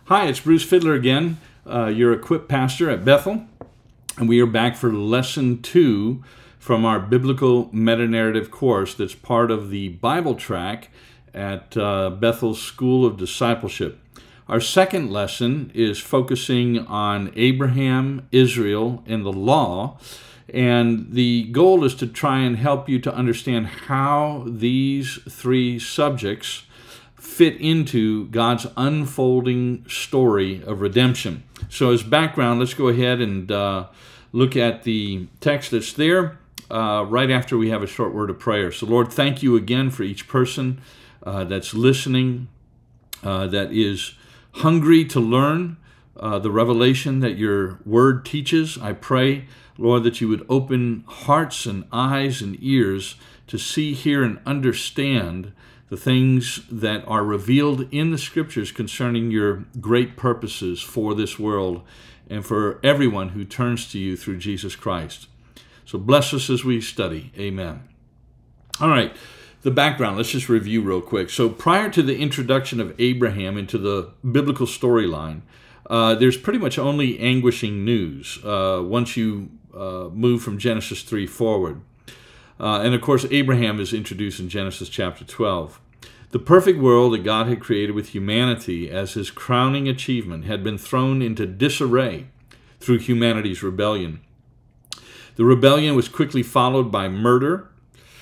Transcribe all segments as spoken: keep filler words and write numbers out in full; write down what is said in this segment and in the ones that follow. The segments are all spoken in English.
Hi, it's Bruce Fiddler again, uh, your Equip Pastor at Bethel, and we are back for lesson two from our Biblical Meta-Narrative course that's part of the Bible track at uh, Bethel's School of Discipleship. Our second lesson is focusing on Abraham, Israel, and the law, and the goal is to try and help you to understand how these three subjects fit into God's unfolding story of redemption. So as background, let's go ahead and uh, look at the text that's there uh, right after we have a short word of prayer. So Lord, thank you again for each person uh, that's listening, uh, that is hungry to learn uh, the revelation that your word teaches. I pray, Lord, that you would open hearts and eyes and ears to see, hear, and understand the things that are revealed in the Scriptures concerning your great purposes for this world and for everyone who turns to you through Jesus Christ. So bless us as we study. Amen. All right, the background, let's just review real quick. So prior to the introduction of Abraham into the biblical storyline, uh, there's pretty much only anguishing news uh, once you uh, move from Genesis three forward. Uh, and of course, Abraham is introduced in Genesis chapter twelve. The perfect world that God had created with humanity as his crowning achievement had been thrown into disarray through humanity's rebellion. The rebellion was quickly followed by murder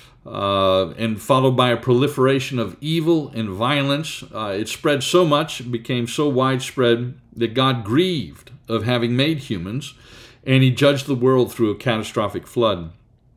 uh, and followed by a proliferation of evil and violence. Uh, it spread so much, it became so widespread that God grieved of having made humans, and he judged the world through a catastrophic flood.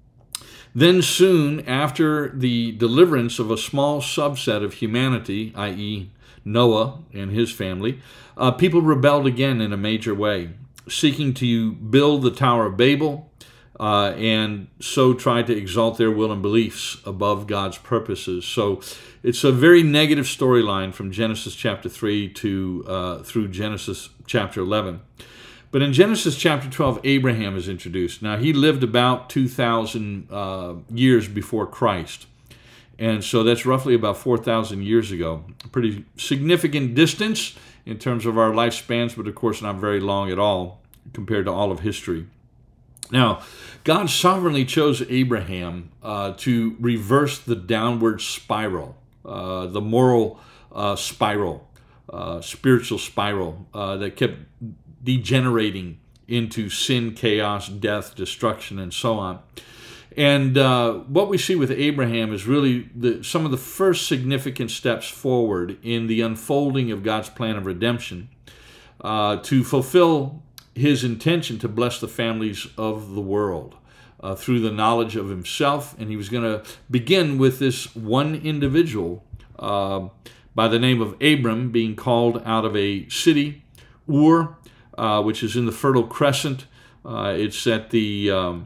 Then soon after the deliverance of a small subset of humanity, that is. Noah and his family, uh, people rebelled again in a major way, seeking to build the Tower of Babel uh, and so try to exalt their will and beliefs above God's purposes. So it's a very negative storyline from Genesis chapter three to uh, through Genesis chapter eleven. But in Genesis chapter twelve, Abraham is introduced. Now, he lived about two thousand uh, years before Christ. And so that's roughly about four thousand years ago. A pretty significant distance in terms of our lifespans, but of course not very long at all compared to all of history. Now, God sovereignly chose Abraham uh, to reverse the downward spiral, uh, the moral uh, spiral, uh, spiritual spiral uh, that kept degenerating into sin, chaos, death, destruction, and so on. And uh, what we see with Abraham is really the, some of the first significant steps forward in the unfolding of God's plan of redemption uh, to fulfill his intention to bless the families of the world uh, through the knowledge of himself. And he was going to begin with this one individual uh, by the name of Abram being called out of a city, Ur, Uh, which is in the Fertile Crescent. Uh, it's at the um,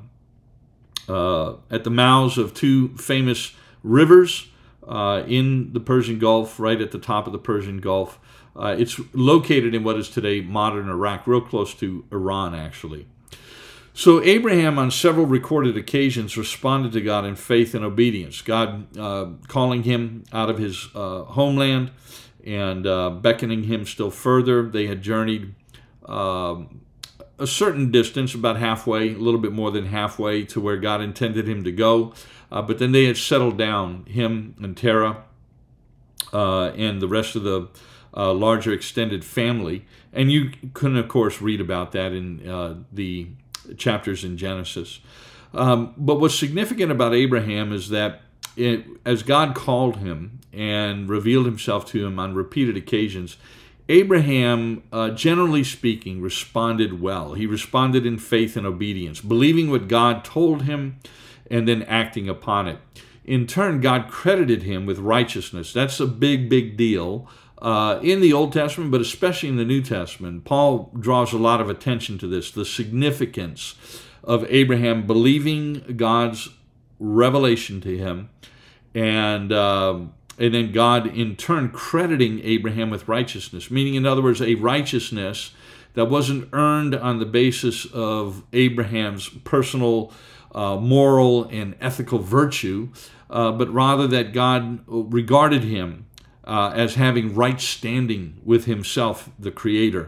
uh, at the mouths of two famous rivers uh, in the Persian Gulf, right at the top of the Persian Gulf. Uh, it's located in what is today modern Iraq, real close to Iran, actually. So Abraham, on several recorded occasions, responded to God in faith and obedience, God uh, calling him out of his uh, homeland and uh, beckoning him still further. They had journeyed Uh, a certain distance, about halfway, a little bit more than halfway to where God intended him to go. Uh, but then they had settled down, him and Terah uh, and the rest of the uh, larger extended family. And you can, of course, read about that in uh, the chapters in Genesis. Um, but what's significant about Abraham is that it, as God called him and revealed himself to him on repeated occasions, Abraham, uh, generally speaking, responded well. He responded in faith and obedience, believing what God told him and then acting upon it. In turn, God credited him with righteousness. That's a big, big deal uh, in the Old Testament, but especially in the New Testament. Paul draws a lot of attention to this, the significance of Abraham believing God's revelation to him and uh, And then God, in turn, crediting Abraham with righteousness, meaning, in other words, a righteousness that wasn't earned on the basis of Abraham's personal, uh, moral, and ethical virtue, uh, but rather that God regarded him uh, as having right standing with himself, the Creator.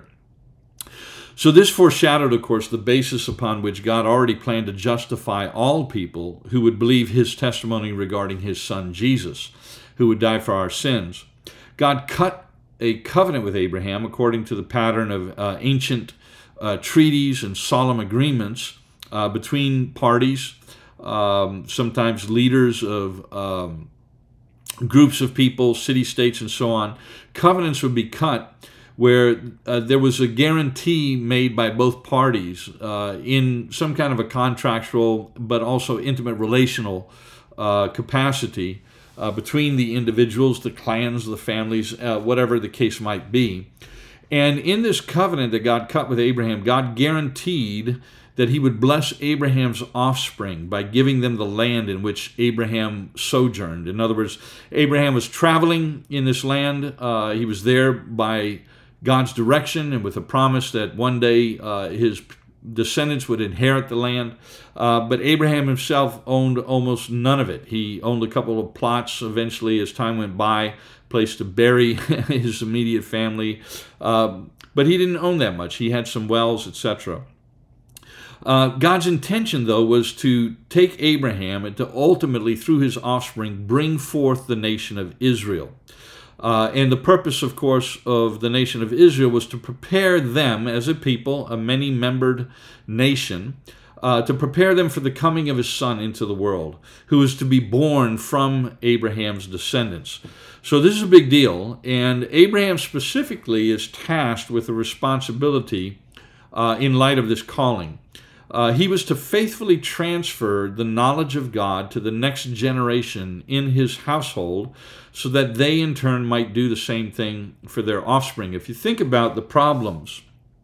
So this foreshadowed, of course, the basis upon which God already planned to justify all people who would believe his testimony regarding his son Jesus, who would die for our sins. God cut a covenant with Abraham according to the pattern of uh, ancient uh, treaties and solemn agreements uh, between parties, um, sometimes leaders of um, groups of people, city-states, and so on. Covenants would be cut where uh, there was a guarantee made by both parties uh, in some kind of a contractual but also intimate relational uh, capacity uh, between the individuals, the clans, the families, uh, whatever the case might be. And in this covenant that God cut with Abraham, God guaranteed that he would bless Abraham's offspring by giving them the land in which Abraham sojourned. In other words, Abraham was traveling in this land. Uh, he was there by God's direction and with a promise that one day uh, his descendants would inherit the land. Uh, but Abraham himself owned almost none of it. He owned a couple of plots eventually as time went by, place to bury his immediate family. Uh, but he didn't own that much. He had some wells, et cetera. Uh, God's intention, though, was to take Abraham and to ultimately, through his offspring, bring forth the nation of Israel. Uh, and the purpose, of course, of the nation of Israel was to prepare them as a people, a many-membered nation, uh, to prepare them for the coming of his son into the world, who is to be born from Abraham's descendants. So this is a big deal, and Abraham specifically is tasked with the responsibility uh, in light of this calling. Uh, he was to faithfully transfer the knowledge of God to the next generation in his household so that they in turn might do the same thing for their offspring. If you think about the problems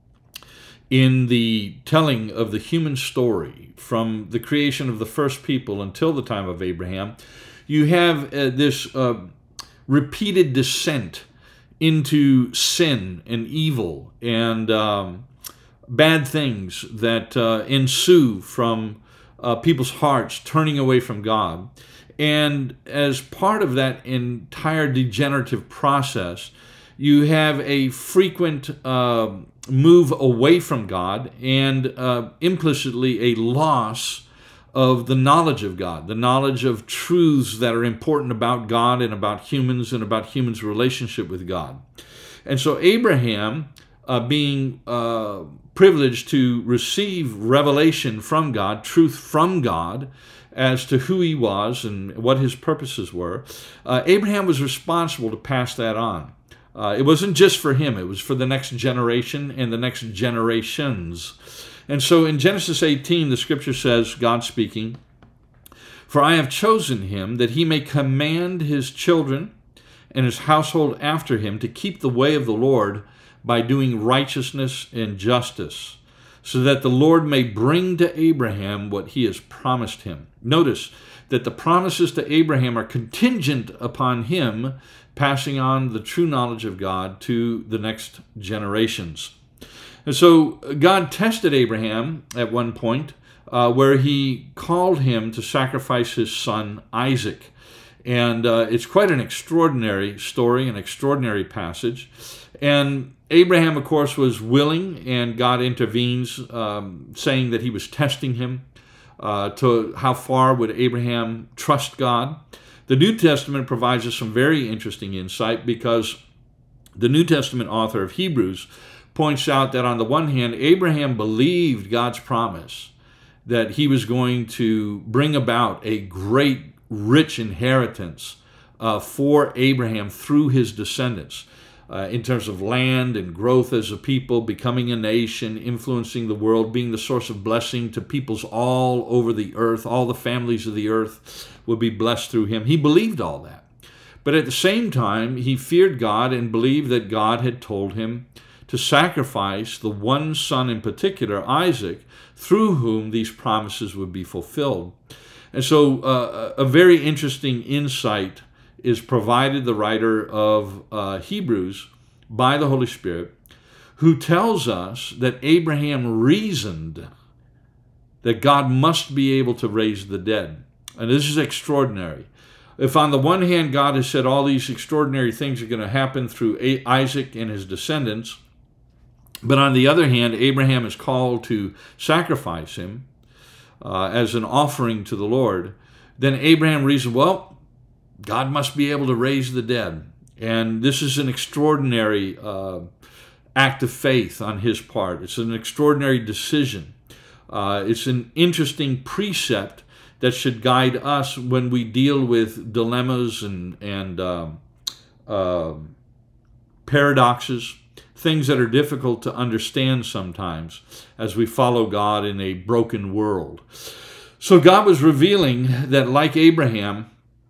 in the telling of the human story from the creation of the first people until the time of Abraham, you have uh, this uh, repeated descent into sin and evil and um, bad things that uh, ensue from uh, people's hearts turning away from God. And as part of that entire degenerative process, you have a frequent uh, move away from God and uh, implicitly a loss of the knowledge of God, the knowledge of truths that are important about God and about humans and about humans' relationship with God. And so Abraham, uh, being uh, privileged to receive revelation from God, truth from God, as to who he was and what his purposes were, uh, Abraham was responsible to pass that on. Uh, it wasn't just for him, it was for the next generation and the next generations. And so in Genesis eighteen, the scripture says, God speaking, "For I have chosen him that he may command his children and his household after him to keep the way of the Lord by doing righteousness and justice, so that the Lord may bring to Abraham what he has promised him." Notice that the promises to Abraham are contingent upon him passing on the true knowledge of God to the next generations. And so God tested Abraham at one point uh, where he called him to sacrifice his son Isaac. And uh, it's quite an extraordinary story, an extraordinary passage. And Abraham, of course, was willing, and God intervenes, um, saying that he was testing him. Uh, to how far would Abraham trust God? The New Testament provides us some very interesting insight, because the New Testament author of Hebrews points out that on the one hand, Abraham believed God's promise that he was going to bring about a great, rich inheritance uh, for Abraham through his descendants. Uh, in terms of land and growth as a people, becoming a nation, influencing the world, being the source of blessing to peoples all over the earth. All the families of the earth would be blessed through him. He believed all that. But at the same time, he feared God and believed that God had told him to sacrifice the one son in particular, Isaac, through whom these promises would be fulfilled. And so uh, a very interesting insight is provided the writer of uh, Hebrews by the Holy Spirit, who tells us that Abraham reasoned that God must be able to raise the dead. And this is extraordinary. if on the one hand God has said all these extraordinary things are going to happen through Isaac and his descendants, but on the other hand, Abraham is called to sacrifice him uh, as an offering to the Lord, then Abraham reasoned, well, God must be able to raise the dead. And this is an extraordinary uh, act of faith on his part. It's an extraordinary decision. Uh, it's an interesting precept that should guide us when we deal with dilemmas and, and uh, uh, paradoxes, things that are difficult to understand sometimes as we follow God in a broken world. So God was revealing that, like Abraham,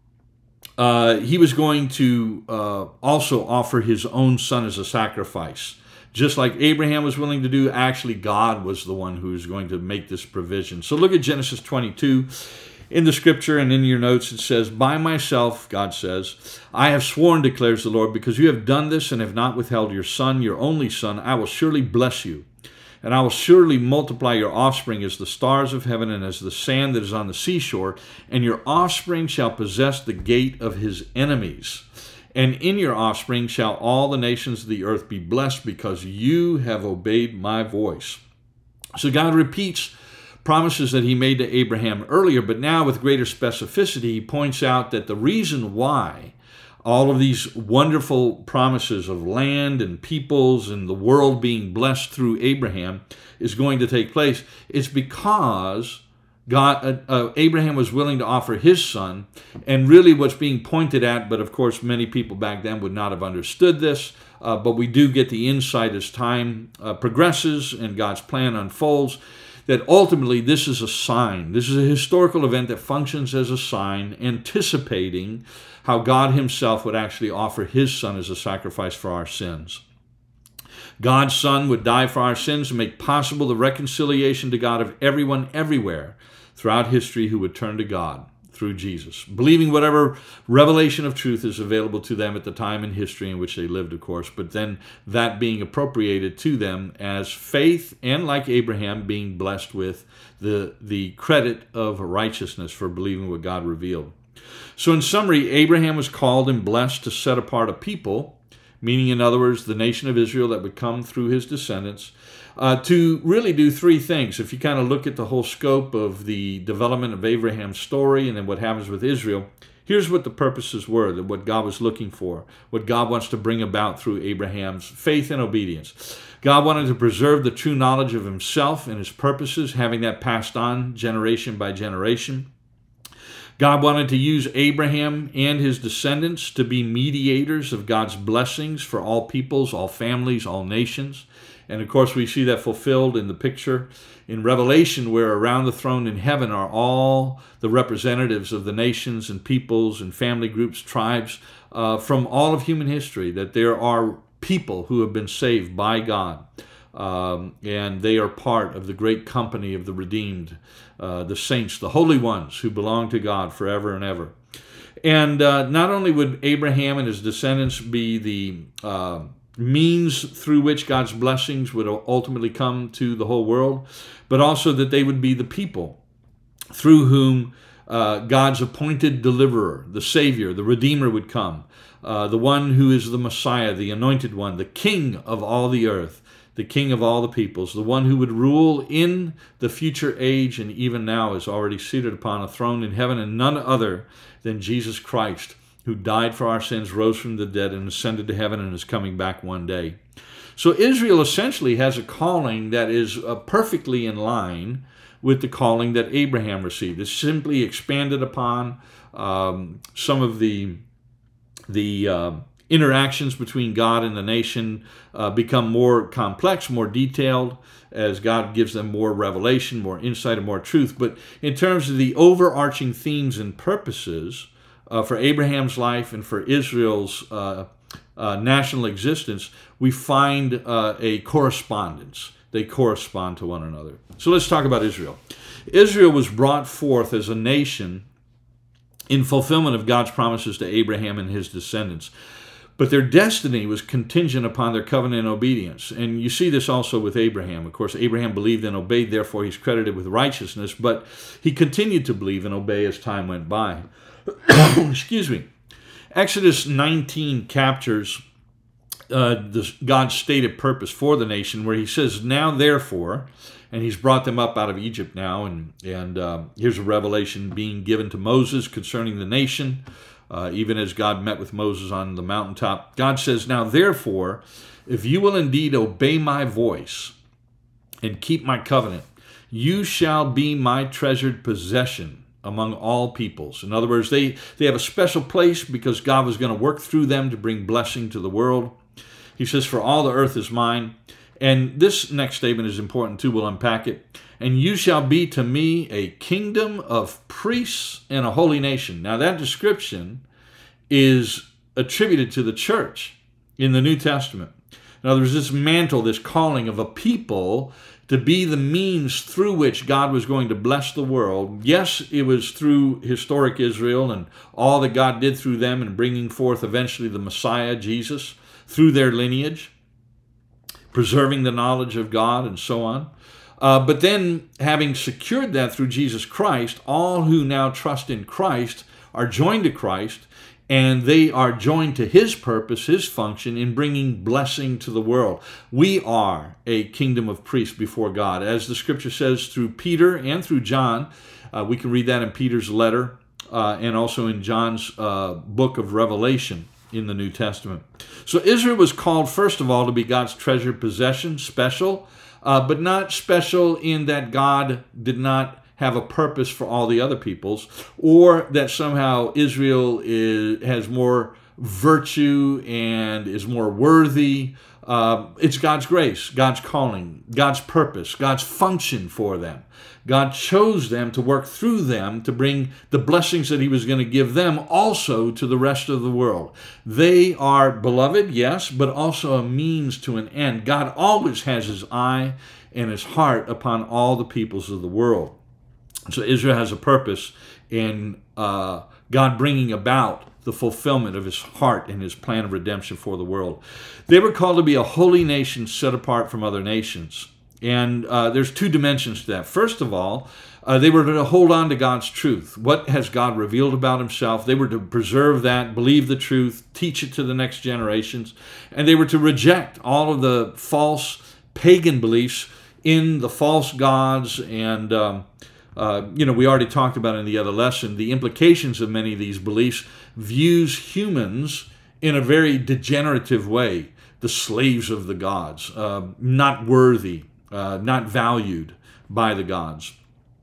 uh, he was going to uh, also offer his own son as a sacrifice. Just like Abraham was willing to do, actually God was the one who was going to make this provision. So look at Genesis twenty-two. In the scripture and in your notes it says, by myself, God says, I have sworn, declares the Lord, because you have done this and have not withheld your son, your only son, I will surely bless you. And I will surely multiply your offspring as the stars of heaven and as the sand that is on the seashore, and your offspring shall possess the gate of his enemies. And in your offspring shall all the nations of the earth be blessed, because you have obeyed my voice. So God repeats promises that he made to Abraham earlier, but now with greater specificity, he points out that the reason why all of these wonderful promises of land and peoples and the world being blessed through Abraham is going to take place is because God, uh, uh, Abraham was willing to offer his son, and really what's being pointed at, but of course many people back then would not have understood this, uh, but we do get the insight as time uh, progresses and God's plan unfolds, that ultimately this is a sign. This is a historical event that functions as a sign anticipating how God himself would actually offer his son as a sacrifice for our sins. God's son would die for our sins and make possible the reconciliation to God of everyone everywhere throughout history who would turn to God through Jesus, believing whatever revelation of truth is available to them at the time in history in which they lived, of course, but then that being appropriated to them as faith, and like Abraham, being blessed with the, the credit of righteousness for believing what God revealed. So in summary, Abraham was called and blessed to set apart a people, meaning in other words, the nation of Israel that would come through his descendants, Uh, to really do three things. If you kind of look at the whole scope of the development of Abraham's story and then what happens with Israel, here's what the purposes were, that what God was looking for, what God wants to bring about through Abraham's faith and obedience. God wanted to preserve the true knowledge of himself and his purposes, having that passed on generation by generation. God wanted to use Abraham and his descendants to be mediators of God's blessings for all peoples, all families, all nations. And of course, we see that fulfilled in the picture in Revelation, where around the throne in heaven are all the representatives of the nations and peoples and family groups, tribes uh, from all of human history, that there are people who have been saved by God. Um, and they are part of the great company of the redeemed, uh, the saints, the holy ones who belong to God forever and ever. And uh, not only would Abraham and his descendants be the uh, means through which God's blessings would ultimately come to the whole world, but also that they would be the people through whom uh, God's appointed deliverer, the Savior, the Redeemer would come, uh, the one who is the Messiah, the Anointed One, the King of all the earth, the King of all the peoples, the one who would rule in the future age and even now is already seated upon a throne in heaven, and none other than Jesus Christ, who died for our sins, rose from the dead, and ascended to heaven and is coming back one day. So Israel essentially has a calling that is uh, perfectly in line with the calling that Abraham received. It's simply expanded upon. Um, some of the, the uh, interactions between God and the nation uh, become more complex, more detailed, as God gives them more revelation, more insight, and more truth. But in terms of the overarching themes and purposes uh, for Abraham's life and for Israel's uh, uh, national existence, we find uh, a correspondence. They correspond to one another. So let's talk about Israel. Israel was brought forth as a nation in fulfillment of God's promises to Abraham and his descendants. But their destiny was contingent upon their covenant obedience. And you see this also with Abraham. Of course, Abraham believed and obeyed, therefore he's credited with righteousness, but he continued to believe and obey as time went by. Excuse me. Exodus nineteen captures uh, the, God's stated purpose for the nation, where he says, now therefore, and he's brought them up out of Egypt now, and, and uh, here's a revelation being given to Moses concerning the nation, uh, even as God met with Moses on the mountaintop. God says, now therefore, if you will indeed obey my voice and keep my covenant, you shall be my treasured possession among all peoples. In other words, they, they have a special place because God was going to work through them to bring blessing to the world. He says, for all the earth is mine. And this next statement is important too. We'll unpack it. And you shall be to me a kingdom of priests and a holy nation. Now that description is attributed to the church in the New Testament. In other words, this mantle, this calling of a people to be the means through which God was going to bless the world. Yes, it was through historic Israel and all that God did through them and bringing forth eventually the Messiah, Jesus, through their lineage, preserving the knowledge of God and so on. Uh, but then having secured that through Jesus Christ, all who now trust in Christ are joined to Christ, and they are joined to his purpose, his function in bringing blessing to the world. We are a kingdom of priests before God. As the scripture says through Peter and through John, uh, we can read that in Peter's letter uh, and also in John's uh, book of Revelation in the New Testament. So Israel was called, first of all, to be God's treasured possession, special, uh, but not special in that God did not have a purpose for all the other peoples, or that somehow Israel is, has more virtue and is more worthy. Uh, it's God's grace, God's calling, God's purpose, God's function for them. God chose them to work through them to bring the blessings that he was going to give them also to the rest of the world. They are beloved, yes, but also a means to an end. God always has his eye and his heart upon all the peoples of the world. So Israel has a purpose in uh, God bringing about the fulfillment of his heart and his plan of redemption for the world. They were called to be a holy nation set apart from other nations. And uh, there's two dimensions to that. First of all, uh, they were to hold on to God's truth. What has God revealed about himself? They were to preserve that, believe the truth, teach it to the next generations. And they were to reject all of the false pagan beliefs in the false gods and um, Uh, you know, we already talked about in the other lesson, the implications of many of these beliefs views humans in a very degenerative way, the slaves of the gods, uh, not worthy, uh, not valued by the gods.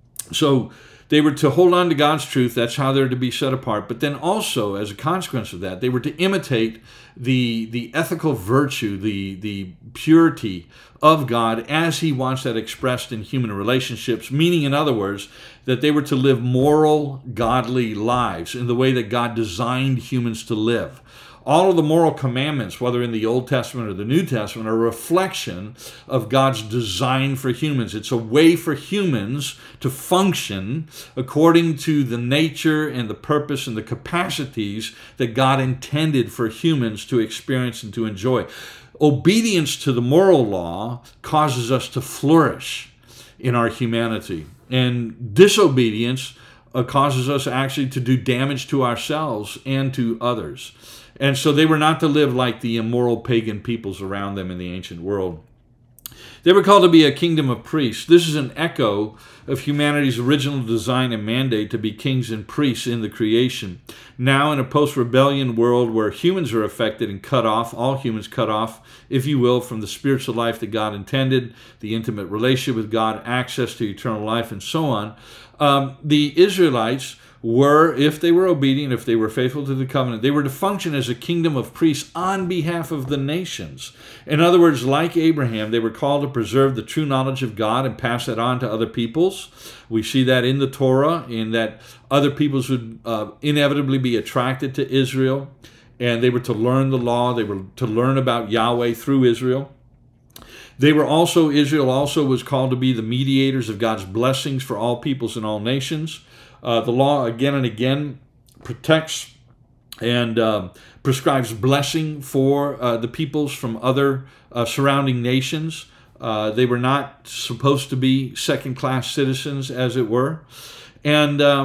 So they were to hold on to God's truth. That's how they're to be set apart. But then also, as a consequence of that, they were to imitate the, the ethical virtue, the, the purity of God as he wants that expressed in human relationships, meaning, in other words, that they were to live moral, godly lives in the way that God designed humans to live. All of the moral commandments, whether in the Old Testament or the New Testament, are a reflection of God's design for humans. It's a way for humans to function according to the nature and the purpose and the capacities that God intended for humans to experience and to enjoy. Obedience to the moral law causes us to flourish in our humanity. And disobedience uh, causes us actually to do damage to ourselves and to others. And so they were not to live like the immoral pagan peoples around them in the ancient world. They were called to be a kingdom of priests. This is an echo of humanity's original design and mandate to be kings and priests in the creation. Now, in a post-rebellion world where humans are affected and cut off, all humans cut off, if you will, from the spiritual life that God intended, the intimate relationship with God, access to eternal life, and so on, um, the Israelites were, if they were obedient, if they were faithful to the covenant, they were to function as a kingdom of priests on behalf of the nations. In other words, like Abraham, they were called to preserve the true knowledge of God and pass that on to other peoples. We see that in the Torah, in that other peoples would uh, inevitably be attracted to Israel, and they were to learn the law, they were to learn about Yahweh through Israel. They were also, Israel also was called to be the mediators of God's blessings for all peoples and all nations. Uh, the law again and again protects and uh, prescribes blessing for uh, the peoples from other uh, surrounding nations. Uh, they were not supposed to be second-class citizens, as it were. And um,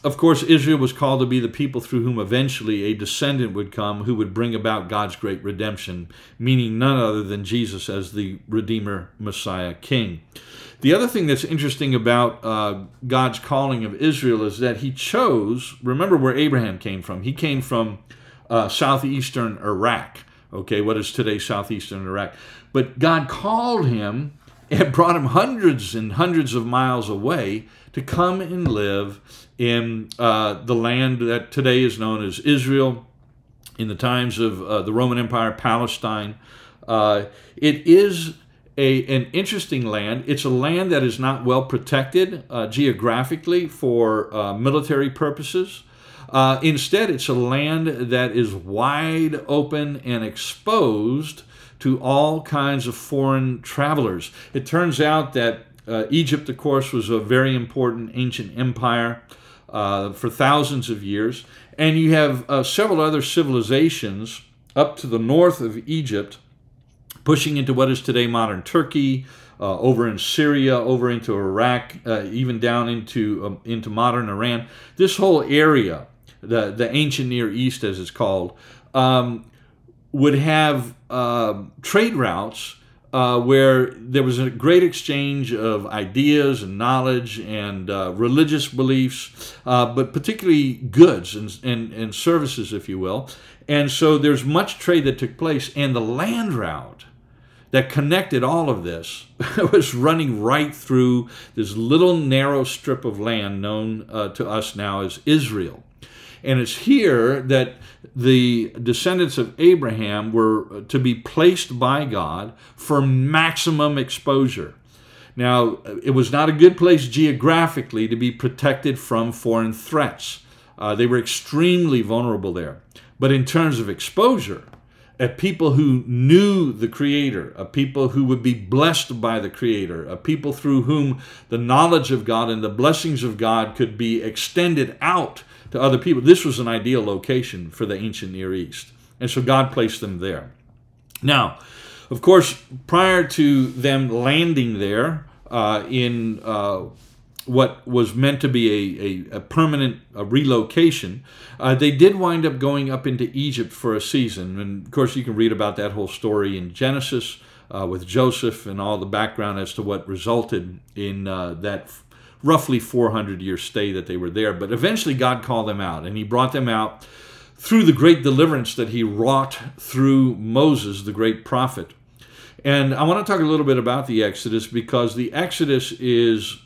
of course, Israel was called to be the people through whom eventually a descendant would come who would bring about God's great redemption, meaning none other than Jesus as the Redeemer, Messiah, King. The other thing that's interesting about uh, God's calling of Israel is that he chose, remember where Abraham came from. He came from uh, southeastern Iraq, okay, what is today southeastern Iraq. But God called him and brought him hundreds and hundreds of miles away to come and live in uh, the land that today is known as Israel, in the times of uh, the Roman Empire, Palestine. Uh, it is a, an interesting land. It's a land that is not well protected uh, geographically for uh, military purposes. Uh, instead, it's a land that is wide open and exposed to all kinds of foreign travelers. It turns out that uh, Egypt, of course, was a very important ancient empire uh, for thousands of years. And you have uh, several other civilizations up to the north of Egypt, pushing into what is today modern Turkey, uh, over in Syria, over into Iraq, uh, even down into, um, into modern Iran. This whole area, the, the ancient Near East as it's called, um, would have uh, trade routes uh, where there was a great exchange of ideas and knowledge and uh, religious beliefs, uh, but particularly goods and, and, and services, if you will. And so there's much trade that took place, and the land route that connected all of this was running right through this little narrow strip of land known uh, to us now as Israel. And it's here that the descendants of Abraham were to be placed by God for maximum exposure. Now, it was not a good place geographically to be protected from foreign threats. Uh, they were extremely vulnerable there. But in terms of exposure, a people who knew the Creator, a people who would be blessed by the Creator, a people through whom the knowledge of God and the blessings of God could be extended out to other people. This was an ideal location for the ancient Near East. And so God placed them there. Now, of course, prior to them landing there uh, in uh, what was meant to be a, a, a permanent a relocation, uh, they did wind up going up into Egypt for a season. And of course, you can read about that whole story in Genesis uh, with Joseph and all the background as to what resulted in uh, that roughly four hundred year stay that they were there. But eventually God called them out, and he brought them out through the great deliverance that he wrought through Moses, the great prophet. And I want to talk a little bit about the Exodus, because the Exodus is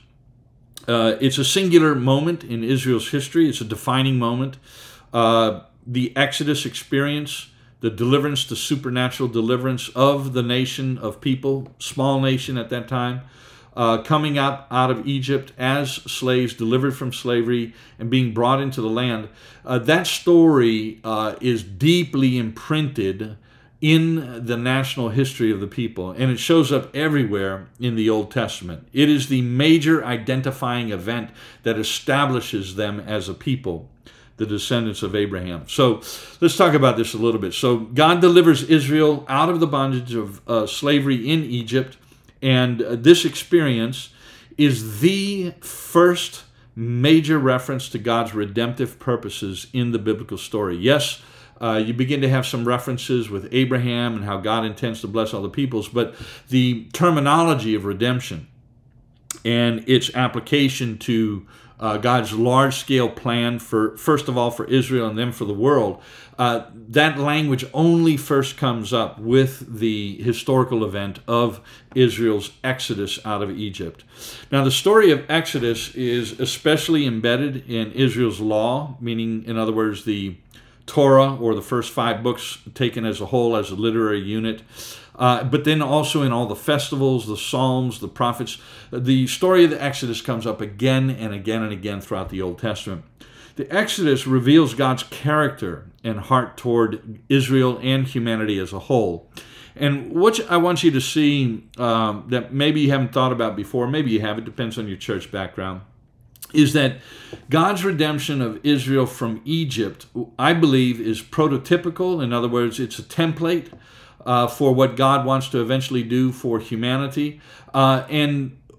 uh, it's a singular moment in Israel's history. It's a defining moment. Uh, the Exodus experience, the deliverance, the supernatural deliverance of the nation of people, small nation at that time, Uh, coming up out of Egypt as slaves, delivered from slavery, and being brought into the land. Uh, that story uh, is deeply imprinted in the national history of the people, and it shows up everywhere in the Old Testament. It is the major identifying event that establishes them as a people, the descendants of Abraham. So let's talk about this a little bit. So God delivers Israel out of the bondage of uh, slavery in Egypt. And this experience is the first major reference to God's redemptive purposes in the biblical story. Yes, uh, you begin to have some references with Abraham and how God intends to bless all the peoples, but the terminology of redemption and its application to uh, God's large-scale plan for, first of all, for Israel and then for the world, uh, that language only first comes up with the historical event of Israel's exodus out of Egypt. Now, the story of Exodus is especially embedded in Israel's law, meaning, in other words, the Torah, or the first five books taken as a whole, as a literary unit. Uh, but then also in all the festivals, the Psalms, the prophets. The story of the Exodus comes up again and again and again throughout the Old Testament. The Exodus reveals God's character and heart toward Israel and humanity as a whole. And what I want you to see um, that maybe you haven't thought about before, maybe you have, it depends on your church background, is that God's redemption of Israel from Egypt, I believe, is prototypical. In other words, it's a template uh, for what God wants to eventually do for humanity. Uh, and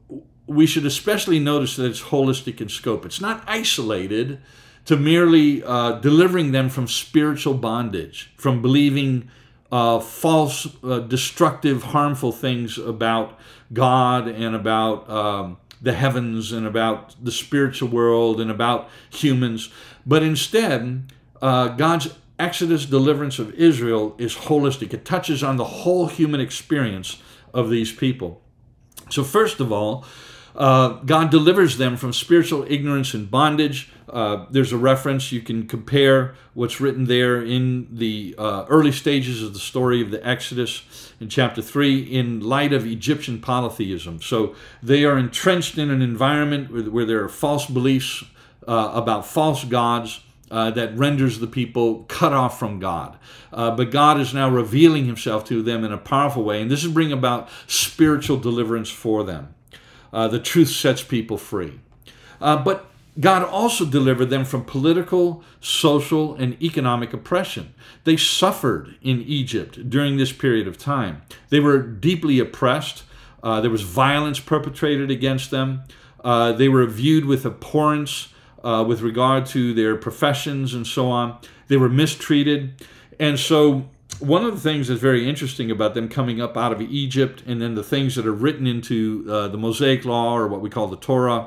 we should especially notice that it's holistic in scope. It's not isolated to merely uh, delivering them from spiritual bondage, from believing uh, false, uh, destructive, harmful things about God and about um, the heavens and about the spiritual world and about humans. But instead, uh, God's Exodus deliverance of Israel is holistic. It touches on the whole human experience of these people. So first of all, uh, God delivers them from spiritual ignorance and bondage. Uh, there's a reference. You can compare what's written there in the uh, early stages of the story of the Exodus in chapter three in light of Egyptian polytheism. So they are entrenched in an environment where, where there are false beliefs uh, about false gods. Uh, that renders the people cut off from God. Uh, but God is now revealing himself to them in a powerful way, and this is bringing about spiritual deliverance for them. Uh, the truth sets people free. Uh, but God also delivered them from political, social, and economic oppression. They suffered in Egypt during this period of time. They were deeply oppressed. Uh, there was violence perpetrated against them. Uh, they were viewed with abhorrence Uh, with regard to their professions and so on. They were mistreated. And so one of the things that's very interesting about them coming up out of Egypt, and then the things that are written into uh, the Mosaic Law, or what we call the Torah,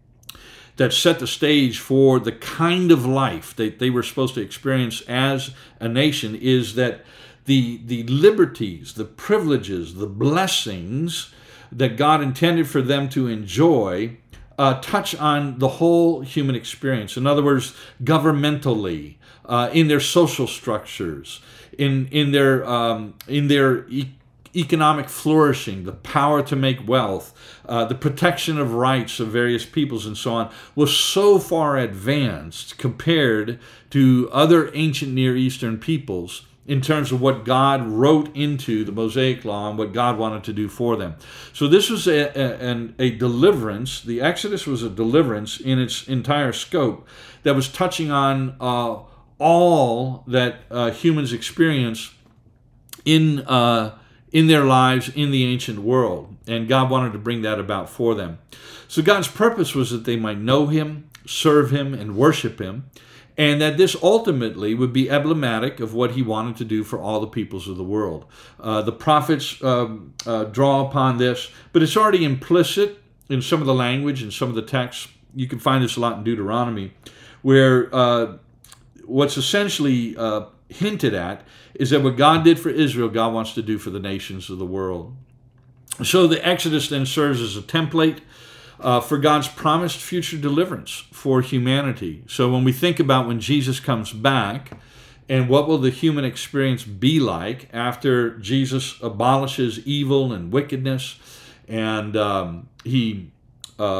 that set the stage for the kind of life that they were supposed to experience as a nation, is that the, the liberties, the privileges, the blessings that God intended for them to enjoy Uh, touch on the whole human experience. In other words, governmentally, uh, in their social structures, in in their um, in their e- economic flourishing, the power to make wealth, uh, the protection of rights of various peoples, and so on, was so far advanced compared to other ancient Near Eastern peoples in terms of what God wrote into the Mosaic Law and what God wanted to do for them. So this was a, a, a deliverance. The Exodus was a deliverance in its entire scope that was touching on uh, all that uh, humans experience in, uh, in their lives in the ancient world. And God wanted to bring that about for them. So God's purpose was that they might know him, serve him, and worship him, and that this ultimately would be emblematic of what he wanted to do for all the peoples of the world. Uh, the prophets um, uh, draw upon this, but it's already implicit in some of the language and some of the texts. You can find this a lot in Deuteronomy, where uh, what's essentially uh, hinted at is that what God did for Israel, God wants to do for the nations of the world. So the Exodus then serves as a template Uh, for God's promised future deliverance for humanity. So when we think about when Jesus comes back, and what will the human experience be like after Jesus abolishes evil and wickedness, and um, he uh,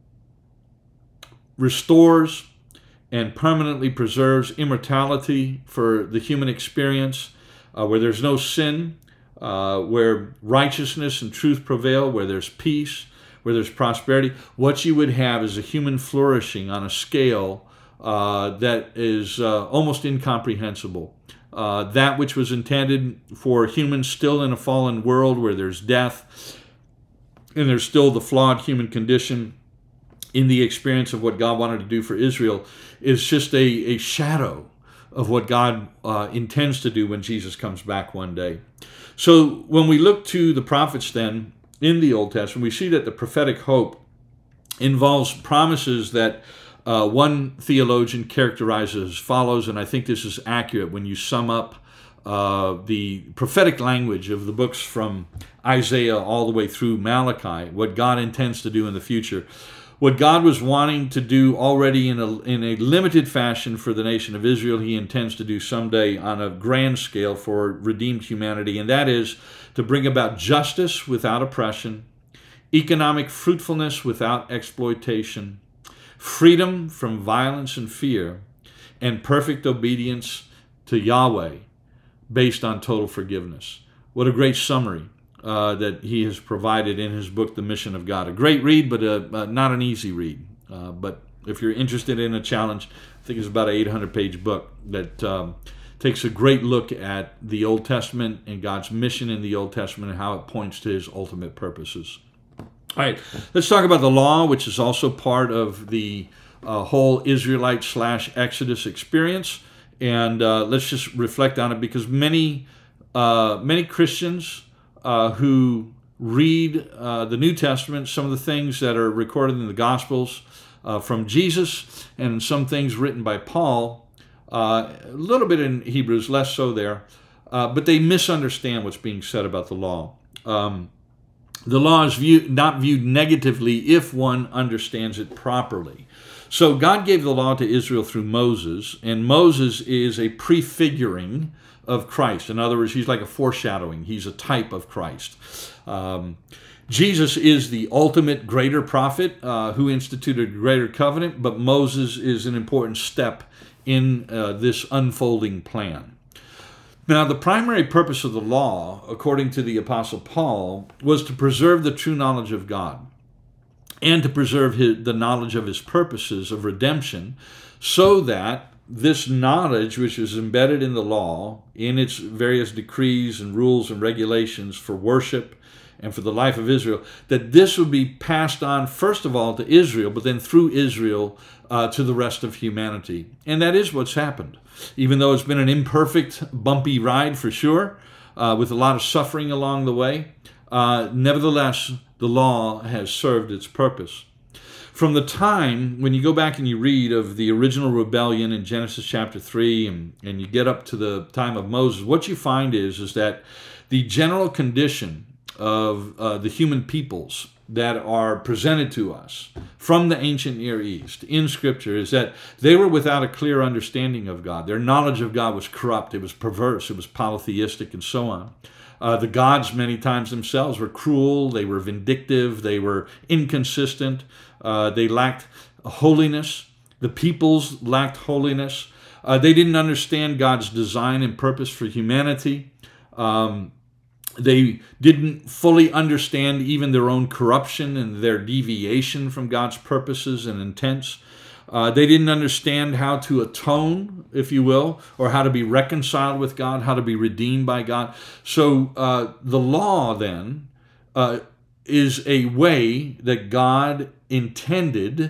restores and permanently preserves immortality for the human experience, uh, where there's no sin, uh, where righteousness and truth prevail, where there's peace, where there's prosperity. What you would have is a human flourishing on a scale uh, that is uh, almost incomprehensible. Uh, that which was intended for humans still in a fallen world where there's death and there's still the flawed human condition in the experience of what God wanted to do for Israel is just a, a shadow of what God uh, intends to do when Jesus comes back one day. So when we look to the prophets then, in the Old Testament, we see that the prophetic hope involves promises that uh, one theologian characterizes as follows, and I think this is accurate when you sum up uh, the prophetic language of the books from Isaiah all the way through Malachi, what God intends to do in the future. What God was wanting to do already in a, in a limited fashion for the nation of Israel, he intends to do someday on a grand scale for redeemed humanity, and that is to bring about justice without oppression, economic fruitfulness without exploitation, freedom from violence and fear, and perfect obedience to Yahweh based on total forgiveness. What a great summary uh, that he has provided in his book, The Mission of God. A great read, but a, uh, not an easy read. Uh, but if you're interested in a challenge, I think it's about an eight hundred page book that um, takes a great look at the Old Testament and God's mission in the Old Testament and how it points to his ultimate purposes. All right, let's talk about the law, which is also part of the uh, whole Israelite slash Exodus experience. And uh, let's just reflect on it, because many, uh, many Christians uh, who read uh, the New Testament, some of the things that are recorded in the Gospels uh, from Jesus, and some things written by Paul, uh, a little bit in Hebrews, less so there, uh, but they misunderstand what's being said about the law. Um, the law is viewed, not viewed negatively if one understands it properly. So God gave the law to Israel through Moses, and Moses is a prefiguring of Christ. In other words, he's like a foreshadowing. He's a type of Christ. Um, Jesus is the ultimate greater prophet uh, who instituted a greater covenant, but Moses is an important step in uh, this unfolding plan. Now, the primary purpose of the law, according to the Apostle Paul, was to preserve the true knowledge of God and to preserve his, the knowledge of his purposes of redemption, so that this knowledge, which is embedded in the law, in its various decrees and rules and regulations for worship and for the life of Israel, that this would be passed on, first of all, to Israel, but then through Israel uh, to the rest of humanity. And that is what's happened. Even though it's been an imperfect, bumpy ride for sure, uh, with a lot of suffering along the way, uh, nevertheless, the law has served its purpose. From the time when you go back and you read of the original rebellion in Genesis chapter three, and, and you get up to the time of Moses, what you find is, is that the general condition of uh, the human peoples that are presented to us from the ancient Near East in Scripture is that they were without a clear understanding of God. Their knowledge of God was corrupt, it was perverse, it was polytheistic, and so on. Uh, the gods many times themselves were cruel, they were vindictive, they were inconsistent, uh, they lacked holiness. The peoples lacked holiness. Uh, they didn't understand God's design and purpose for humanity. Um, They didn't fully understand even their own corruption and their deviation from God's purposes and intents. Uh, they didn't understand how to atone, if you will, or how to be reconciled with God, how to be redeemed by God. So uh, the law then uh, is a way that God intended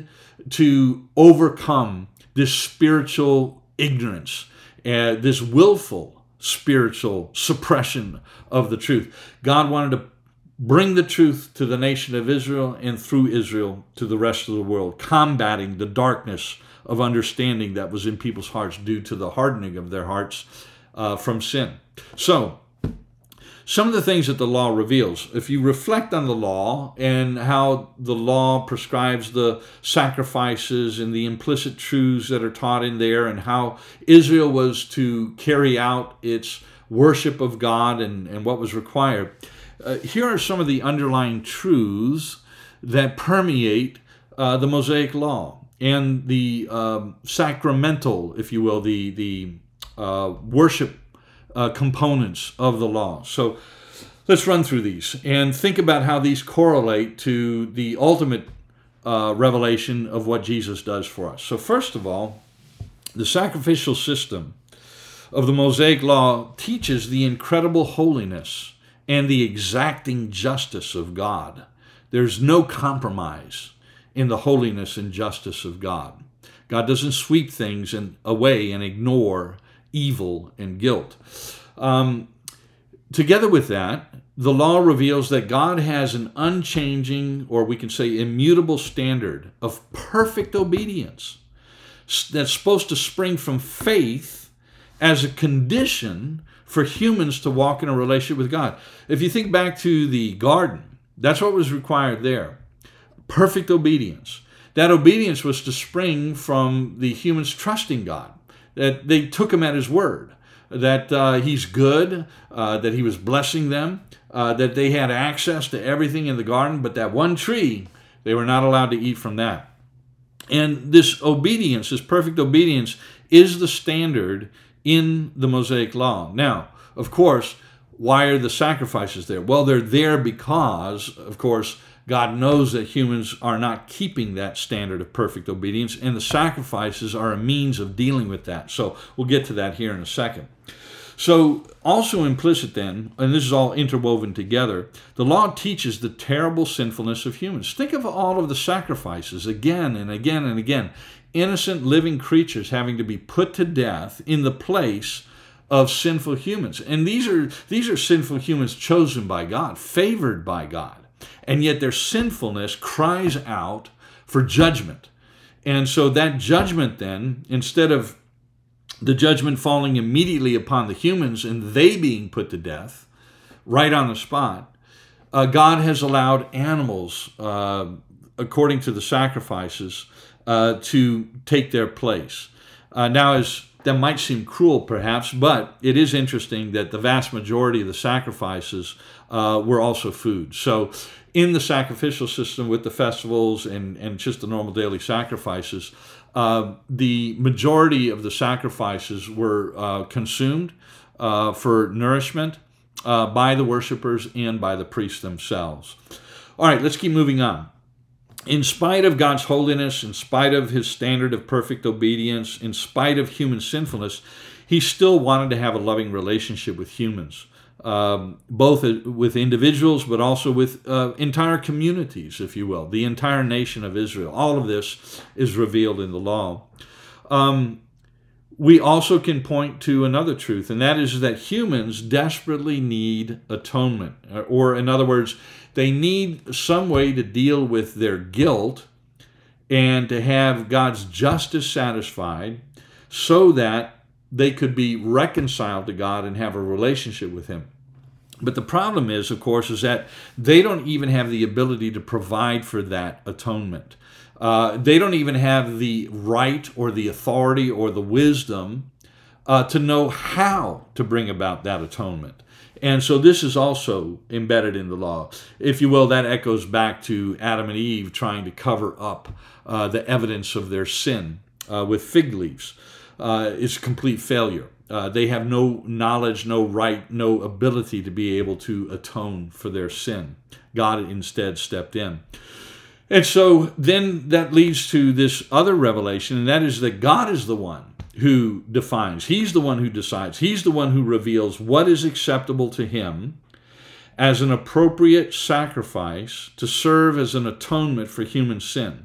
to overcome this spiritual ignorance, uh, this willful spiritual suppression of the truth. God wanted to bring the truth to the nation of Israel, and through Israel to the rest of the world, combating the darkness of understanding that was in people's hearts due to the hardening of their hearts uh, from sin. So, some of the things that the law reveals, if you reflect on the law and how the law prescribes the sacrifices and the implicit truths that are taught in there, and how Israel was to carry out its worship of God and, and what was required, uh, here are some of the underlying truths that permeate uh, the Mosaic Law and the um, sacramental, if you will, the, the uh, worship Uh, components of the law. So let's run through these and think about how these correlate to the ultimate uh, revelation of what Jesus does for us. So first of all, the sacrificial system of the Mosaic Law teaches the incredible holiness and the exacting justice of God. There's no compromise in the holiness and justice of God. God doesn't sweep things and away and ignore evil and guilt. Um, together with that, the law reveals that God has an unchanging, or we can say immutable, standard of perfect obedience that's supposed to spring from faith as a condition for humans to walk in a relationship with God. If you think back to the garden, that's what was required there. Perfect obedience. That obedience was to spring from the humans trusting God, that they took him at his word, that uh, he's good, uh, that he was blessing them, uh, that they had access to everything in the garden, but that one tree, they were not allowed to eat from that. And this obedience, this perfect obedience, is the standard in the Mosaic Law. Now, of course, why are the sacrifices there? Well, they're there because, of course, God knows that humans are not keeping that standard of perfect obedience, and the sacrifices are a means of dealing with that. So we'll get to that here in a second. So also implicit then, and this is all interwoven together, the law teaches the terrible sinfulness of humans. Think of all of the sacrifices again and again and again. Innocent living creatures having to be put to death in the place of sinful humans. And these are these are sinful humans chosen by God, favored by God. And yet their sinfulness cries out for judgment. And so that judgment then, instead of the judgment falling immediately upon the humans and they being put to death right on the spot, uh, God has allowed animals, uh, according to the sacrifices, uh, to take their place. Uh, now, as that might seem cruel, perhaps, but it is interesting that the vast majority of the sacrifices uh, were also food. So in the sacrificial system with the festivals and, and just the normal daily sacrifices, uh, the majority of the sacrifices were uh, consumed uh, for nourishment uh, by the worshipers and by the priests themselves. All right, let's keep moving on. In spite of God's holiness, in spite of his standard of perfect obedience, in spite of human sinfulness, he still wanted to have a loving relationship with humans, um, both with individuals, but also with uh, entire communities, if you will, the entire nation of Israel. All of this is revealed in the law. Um, we also can point to another truth, and that is that humans desperately need atonement, or in other words, they need some way to deal with their guilt and to have God's justice satisfied so that they could be reconciled to God and have a relationship with him. But the problem is, of course, is that they don't even have the ability to provide for that atonement. Uh, they don't even have the right or the authority or the wisdom uh, to know how to bring about that atonement. And so this is also embedded in the law. If you will, that echoes back to Adam and Eve trying to cover up uh, the evidence of their sin uh, with fig leaves. Uh, it's complete failure. Uh, they have no knowledge, no right, no ability to be able to atone for their sin. God instead stepped in. And so then that leads to this other revelation, and that is that God is the one who defines. He's the one who decides. He's the one who reveals what is acceptable to him as an appropriate sacrifice to serve as an atonement for human sin.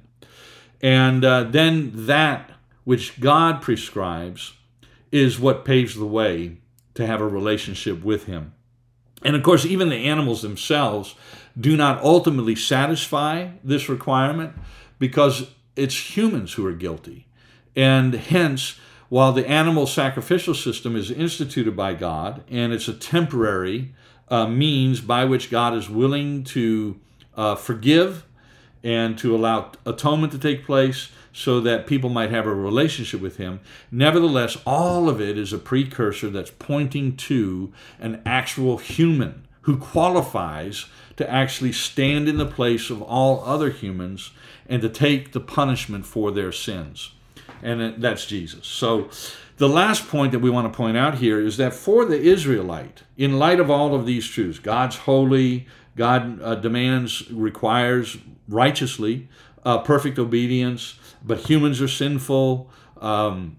And uh, then that which God prescribes is what paves the way to have a relationship with him. And of course, even the animals themselves do not ultimately satisfy this requirement because it's humans who are guilty. And hence, while the animal sacrificial system is instituted by God, and it's a temporary uh, means by which God is willing to uh, forgive and to allow atonement to take place so that people might have a relationship with him, nevertheless, all of it is a precursor that's pointing to an actual human who qualifies to actually stand in the place of all other humans and to take the punishment for their sins. And that's Jesus. So the last point that we want to point out here is that for the Israelite, in light of all of these truths, God's holy, God uh, demands, requires righteously uh, perfect obedience, but humans are sinful. Um,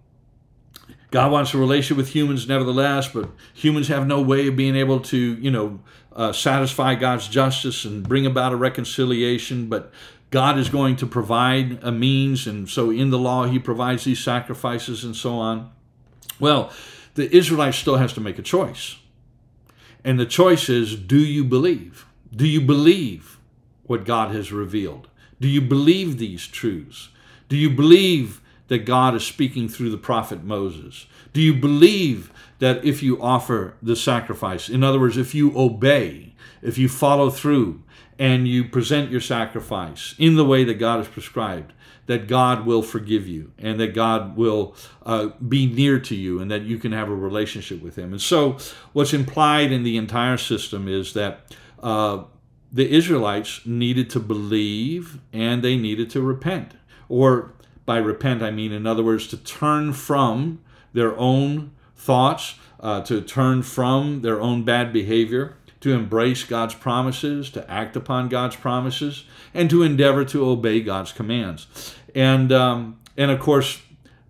God wants a relationship with humans nevertheless, but humans have no way of being able to, you know, uh, satisfy God's justice and bring about a reconciliation, but God is going to provide a means, and so in the law he provides these sacrifices and so on. Well, the Israelite still has to make a choice. And the choice is, do you believe? Do you believe what God has revealed? Do you believe these truths? Do you believe that God is speaking through the prophet Moses? Do you believe that if you offer the sacrifice, in other words, if you obey, if you follow through, and you present your sacrifice in the way that God has prescribed, that God will forgive you and that God will uh, be near to you and that you can have a relationship with him. And so what's implied in the entire system is that uh, the Israelites needed to believe and they needed to repent. Or by repent, I mean, in other words, to turn from their own thoughts, uh, to turn from their own bad behavior, to embrace God's promises, to act upon God's promises, and to endeavor to obey God's commands. And um, and of course,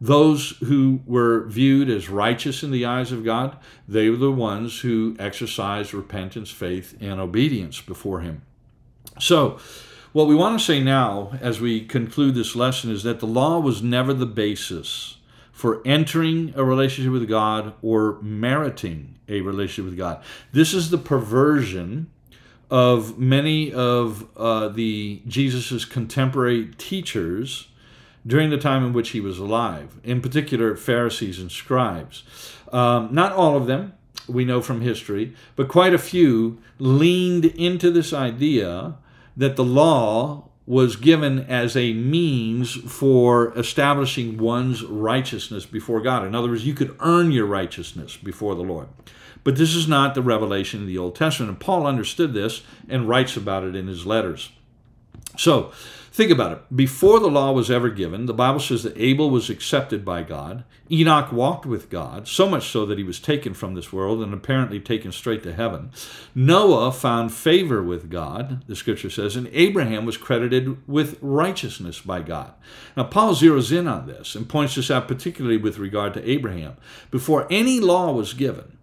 those who were viewed as righteous in the eyes of God, they were the ones who exercised repentance, faith, and obedience before him. So, what we want to say now as we conclude this lesson is that the law was never the basis for entering a relationship with God or meriting a relationship with God. This is the perversion of many of uh, the Jesus's contemporary teachers during the time in which he was alive, in particular Pharisees and scribes. Um, not all of them, we know from history, but quite a few leaned into this idea that the law was given as a means for establishing one's righteousness before God. In other words, you could earn your righteousness before the Lord. But this is not the revelation in the Old Testament, and Paul understood this and writes about it in his letters. So, think about it. Before the law was ever given, the Bible says that Abel was accepted by God. Enoch walked with God, so much so that he was taken from this world and apparently taken straight to heaven. Noah found favor with God, the scripture says, and Abraham was credited with righteousness by God. Now, Paul zeroes in on this and points this out particularly with regard to Abraham. Before any law was given,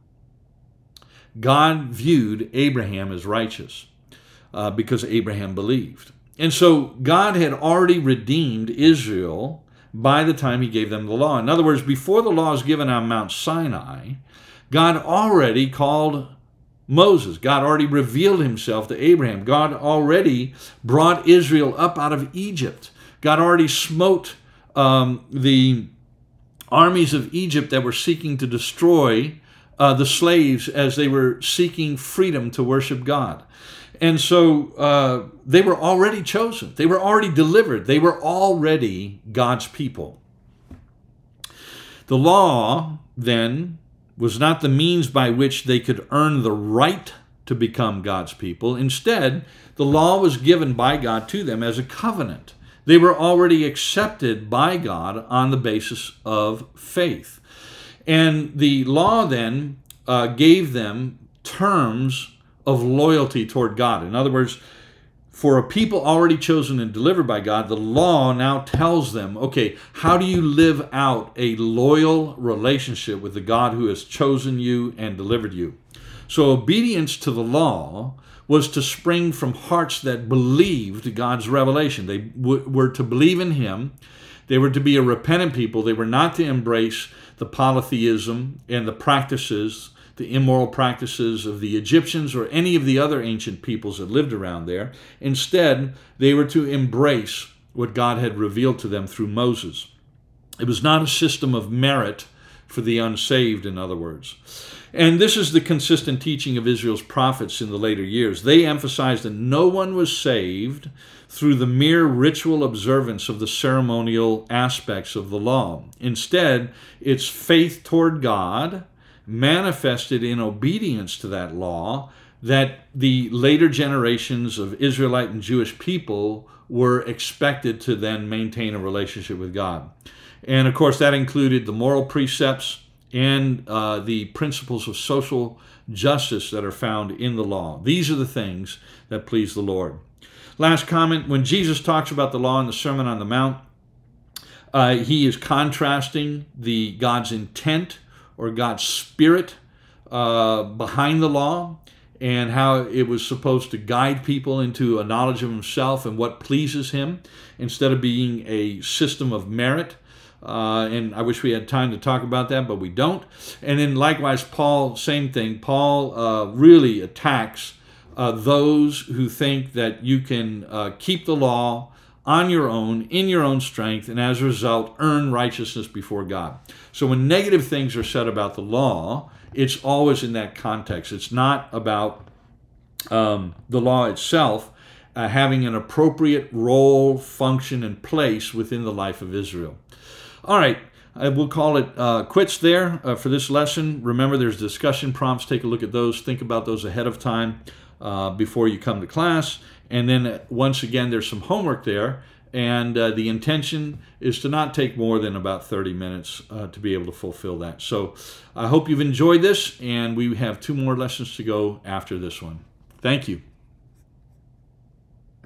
God viewed Abraham as righteous uh, because Abraham believed. And so God had already redeemed Israel by the time he gave them the law. In other words, before the law was given on Mount Sinai, God already called Moses. God already revealed himself to Abraham. God already brought Israel up out of Egypt. God already smote um, the armies of Egypt that were seeking to destroy uh, the slaves as they were seeking freedom to worship God. And so uh, they were already chosen. They were already delivered. They were already God's people. The law, then, was not the means by which they could earn the right to become God's people. Instead, the law was given by God to them as a covenant. They were already accepted by God on the basis of faith. And the law then uh, gave them terms of loyalty toward God. In other words, for a people already chosen and delivered by God, the law now tells them, okay, how do you live out a loyal relationship with the God who has chosen you and delivered you? So obedience to the law was to spring from hearts that believed God's revelation. They w- were to believe in him. They were to be a repentant people. They were not to embrace the polytheism and the practices, the immoral practices of the Egyptians or any of the other ancient peoples that lived around there. Instead, they were to embrace what God had revealed to them through Moses. It was not a system of merit for the unsaved, in other words. And this is the consistent teaching of Israel's prophets in the later years. They emphasized that no one was saved through the mere ritual observance of the ceremonial aspects of the law. Instead, it's faith toward God, manifested in obedience to that law, that the later generations of Israelite and Jewish people were expected to then maintain a relationship with God. And of course, that included the moral precepts and uh, the principles of social justice that are found in the law. These are the things that please the Lord. Last comment, when Jesus talks about the law in the Sermon on the Mount, uh, he is contrasting the God's intent or God's spirit uh, behind the law and how it was supposed to guide people into a knowledge of himself and what pleases him instead of being a system of merit. Uh, and I wish we had time to talk about that, but we don't. And then likewise, Paul, same thing. Paul uh, really attacks uh, those who think that you can uh, keep the law on your own, in your own strength, and as a result, earn righteousness before God. So when negative things are said about the law, it's always in that context. It's not about um, the law itself uh, having an appropriate role, function, and place within the life of Israel. All right, I will call it uh, quits there uh, for this lesson. Remember, there's discussion prompts. Take a look at those. Think about those ahead of time uh, before you come to class. And then uh, once again, there's some homework there. And uh, the intention is to not take more than about thirty minutes uh, to be able to fulfill that. So I hope you've enjoyed this, and we have two more lessons to go after this one. Thank you.